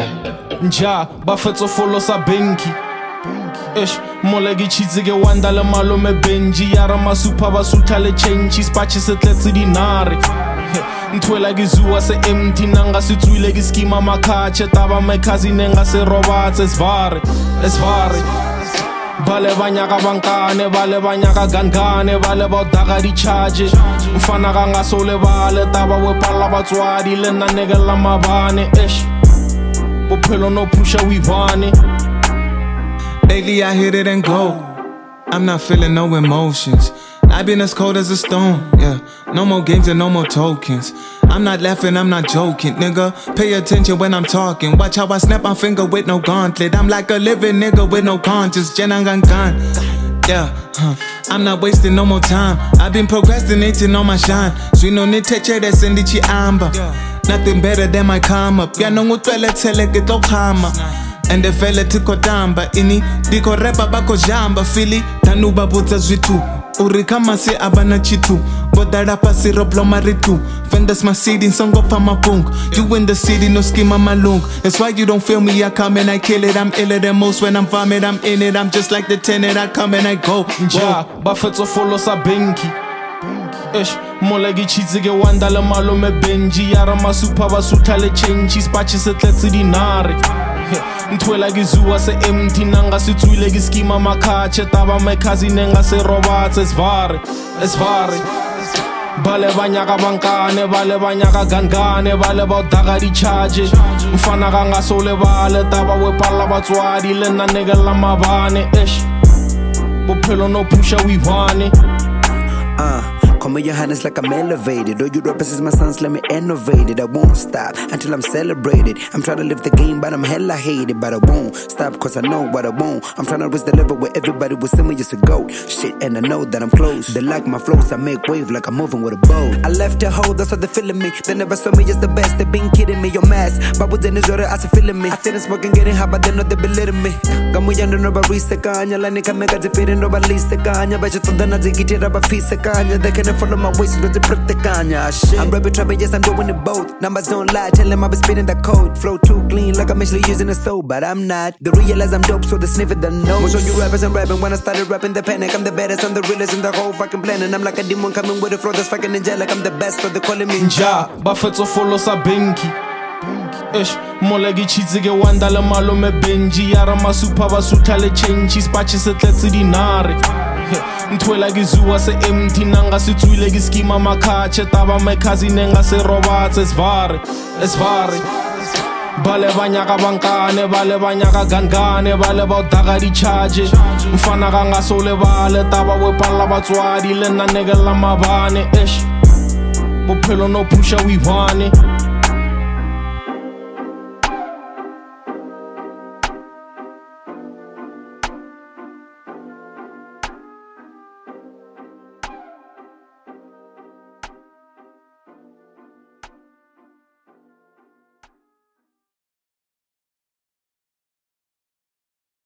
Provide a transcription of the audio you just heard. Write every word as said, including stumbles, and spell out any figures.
nja ba fetso folo sa benki ish molegi chitsi ke wanda le malome benji yara masupa ba sutha le change spachi se tletse dinare ntwela ke zuwa se empty nanga se tswile ke skima makhache taba my cousin nga se robatse svare svare bale banyaka bankane bale banyaka gangane bale ba daga di charge mfana ka nga so le bale taba we pala batswadi le nna negela mabane ish bophelo no pusha we vane. Lately I hit it and go. I'm not feeling no emotions. I've been as cold as a stone, yeah. No more games and no more tokens. I'm not laughing, I'm not joking, nigga. Pay attention when I'm talking. Watch how I snap my finger with no gauntlet. I'm like a living nigga with no conscience. Jenangangan, yeah, huh. I'm not wasting no more time. I've been procrastinating on my shine. So you know need to check that sendichi amba. Nothing better than my come up. Yeah, no mutwele tele get okama. And the fella tiko damba ini diko repa bako jamba fili tanuba buta zwitu urikama se abana chitu bodada pasi roblo maritu fendas my city songo pa mapunk you in the city no schema malung that's why you don't feel me I come and I kill it I'm iller than most when I'm vomit I'm in it I'm just like the tenant I come and I go nja ba fetso folo sa benki ish molegi chitsi ke wanda le malome benji yara masupa ba sutha le change spachi se tletse dinare ntwela ke zuwa se empty nanga se tswile ke skima makhache taba my cousin nga se robatse svare svare bale banyaka bankane bale banyaka gangane bale ba daga di charge mfana ka nga so le bale taba we pala batswadi le nna negela mabane ish bophelo no pusha we vane. uh Come with your hands like I'm elevated. All you represents my sons, let me innovate it. I won't stop until I'm celebrated. I'm trying to live the game, but I'm hella hated. But I won't stop, cause I know what I won't. I'm trying to reach the level where everybody will see me just a goat. Shit, and I know that I'm close. They like my flows, I make wave like I'm moving with a boat. I left the hole, that's how they feeling me. They never saw me as the best, they been kidding me. Your mask, but within the order, I see feeling me. I sit and smoke and getting high, but they know they belittling me. Kamuyando no barista kanya, la nika meka dipiri no balista kanya. Baja tonda na zigiti raba fisa kanya. They can follow my waist, no te protect kanya. Shit, I'm rapping, trapping, yes I'm doing it both. Numbers don't lie, tell them I be spinning that code. Flow too clean, like I'm actually using a soul, but I'm not. They realize I'm dope, so they sniff it, the nose. Most of you rappers and rapping, when I started rapping, the panic. I'm the baddest, I'm the realest in the whole fucking planet. I'm like a demon coming with a flow that's fucking angelic. I'm the best, so they calling me nja. Ba fetso folo sa benki ish molegi chitsi ke wanda le malome benji yara masupa ba sutha le change spachi se tletse dinare ntwela ke zuwa se empty nanga se tswile ke skima makhache taba my cousin nga se robatse svare svare bale banyaka bankane bale banyaka gangane bale ba daga di charge mfana ka nga so le bale taba we pala batswadi le nna negela mabane ish bophelo no pusha we vane.